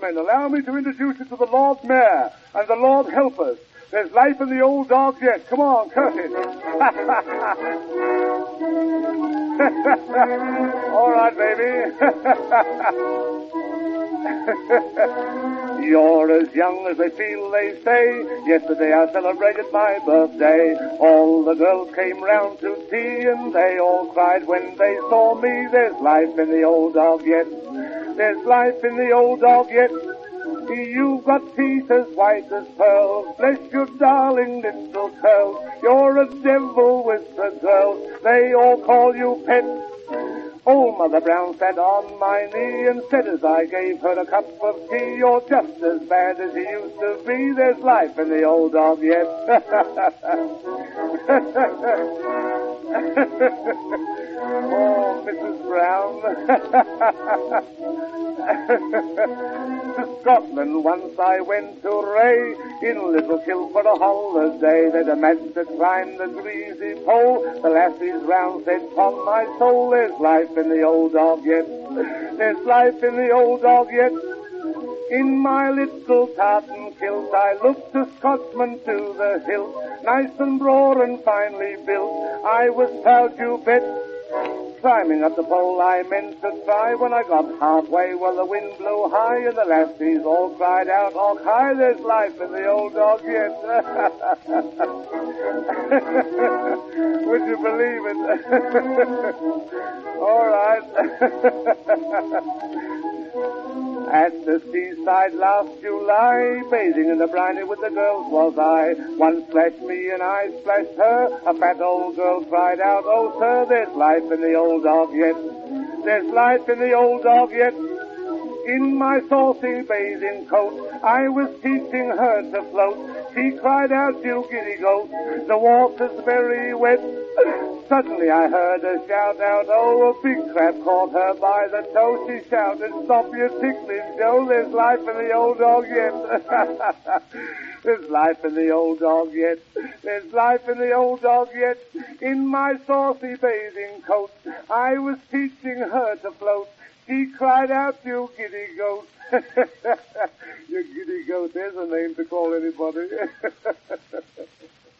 gentlemen, allow me to introduce you to the Lord Mayor and the Lord Helpers. There's life in the old dog yet. Come on, Curtis. All right, baby. You're as young as they feel, they say. Yesterday I celebrated my birthday. All the girls came round to tea, and they all cried when they saw me. There's life in the old dog yet. There's life in the old dog yet. You've got teeth as white as pearls. Bless your darling little curls. You're a devil with the girls. They all call you pet. Old Mother Brown sat on my knee and said as I gave her a cup of tea, you're just as bad as you used to be. There's life in the old dog yet. Oh, Mrs. Brown. To Scotland once I went to Ray, in Little Kill for a holiday. There'd a match that climbed the greasy pole. The lassies round said, "'Pon my soul, there's life in the old dog yet. There's life in the old dog yet." In my little tartan kilt I looked a Scotsman to the hilt, nice and broad and finely built. I was proud, you bet. Climbing up the pole I meant to try. When I got halfway, well, the wind blew high, and the lassies all cried out, "Oh, hi, there's life in the old dog yet." Would you believe it? All right. At the seaside last July, bathing in the briny with the girls was I. One splashed me and I splashed her. A fat old girl cried out, "Oh, sir, there's life in the old dog yet. There's life in the old dog yet." In my saucy bathing coat, I was teaching her to float. She cried out, "You giddy goat, the water's very wet." Suddenly I heard her shout out, oh, a big crab caught her by the toe. She shouted, "Stop your tickling, Joe, there's life in the old dog yet." There's life in the old dog yet. There's life in the old dog yet. In my saucy bathing coat, I was teaching her to float. She cried out, "You giddy goat." You giddy goat, there's a name to call anybody.